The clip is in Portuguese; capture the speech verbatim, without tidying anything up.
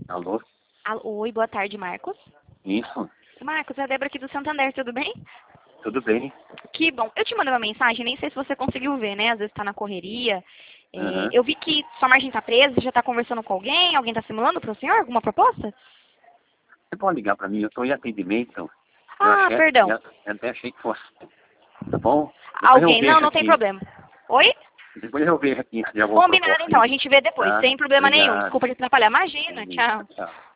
Alô? Alô, oi, boa tarde, Marcos. Isso? Marcos, é a Débora aqui do Santander, tudo bem? Tudo bem? Que bom. Eu te mandei uma mensagem, nem sei se você conseguiu ver, né? Às vezes tá na correria. É, Aham. eu vi que sua margem tá presa, você já tá conversando com alguém, alguém tá simulando pro senhor alguma proposta? Você pode ligar para mim? Eu estou em atendimento. Eu Ah, achei, perdão. eu até achei que fosse. Tá bom? Depois eu Alguém, não, vejo não tem aqui. problema. Oi? Depois eu vejo aqui de alguma Combinado proposta então, aí. a gente vê depois, Tá? sem problema nenhum. Obrigado. Desculpa te atrapalhar. Imagina, Beleza. tchau. Tchau.